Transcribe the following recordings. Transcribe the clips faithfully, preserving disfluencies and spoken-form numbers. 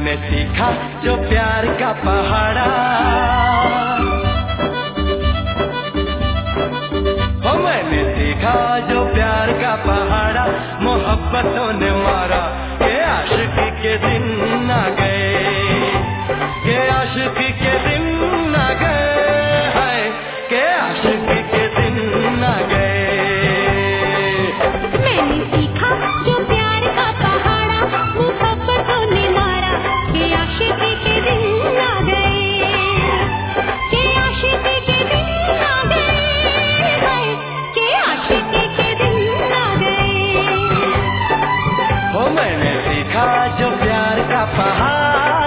मैंने सीखा जो प्यार का पहाड़ा, ओ मैंने सीखा जो प्यार का पहाड़ा, मोहब्बतों ने मारा के आशिकी के दिन आ गए, के आशिकी के दिन आ गए, हाय के आशिकी के दिन आ गए। मैंने सीखा जो प्यार का पहाड़ा, मोहब्बतों ने मारा के आशिकी के दिन आ गए, के आशिकी के दिन आ गए, हाय के आशिकी के दिन आ गए। ओ मैंने सीखा जो प्यार का पहाड़ा।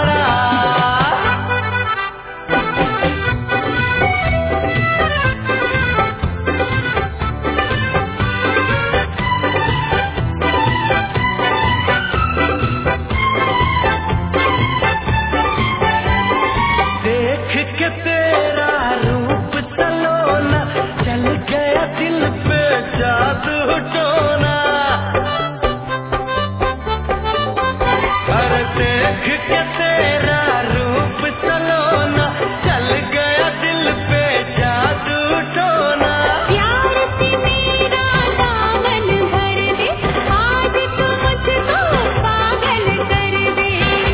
देख के तेरा रूप सलोना, चल गया दिल पे जादू टोना। अरे देख के तेरा रूप सलोना, चल गया दिल पे जादू टोना। प्यार से मेरा दामन भर दे, आज तो मुझको पागल कर दे।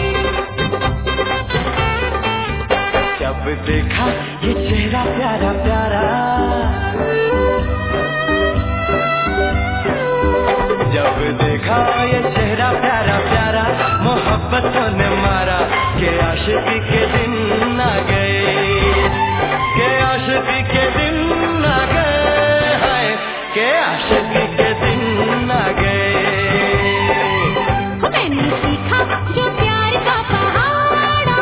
जब देखा ये चेहरा प्यारा प्यारा, जब देखा ये चेहरा प्यारा प्यारा, मोहब्बतों ने मारा के आशिकी के दिन आ गए, के आशिकी के दिन आ गए, हाय के आशिकी के दिन आ गए। मैंने सीखा जो प्यार का पहाड़ा।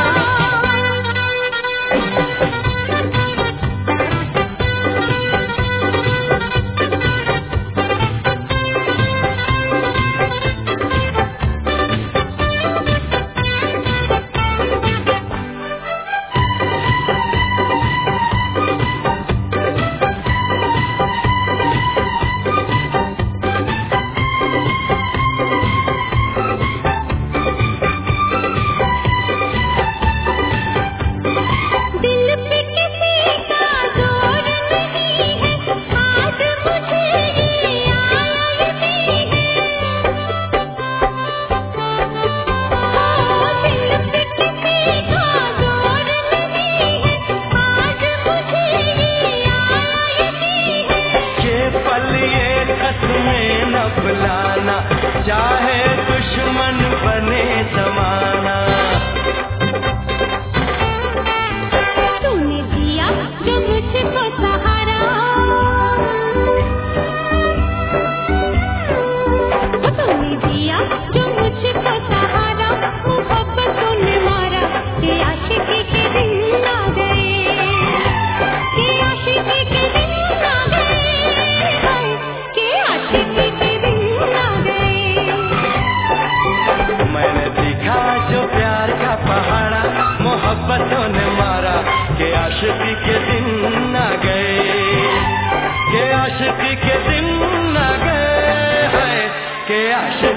दिल पे किसी का जोर नहीं है, आज मुझे ये आलती है। ओ दिल पे किसी का जोर नहीं है, आज मुझे ये आलती है। के पल ये कसमें न भुलाना, चाहे दुश्मन बने जमाना। तूने दिया जो मुझको सहारा, तूने दिया जो मुझको सहारा, मोहब्बतों ने मारा के आशिकी के दिन आ गए, के आशिकी के दिन आ गए, हाय के आशिकी के दिन आ गए। मैंने सीखा जो प्यार का पहाड़ा, मोहब्बतों ने मारा के आशिकी के दिन आ गए, के आशिकी के दिन आ गए, हाय के आशिकी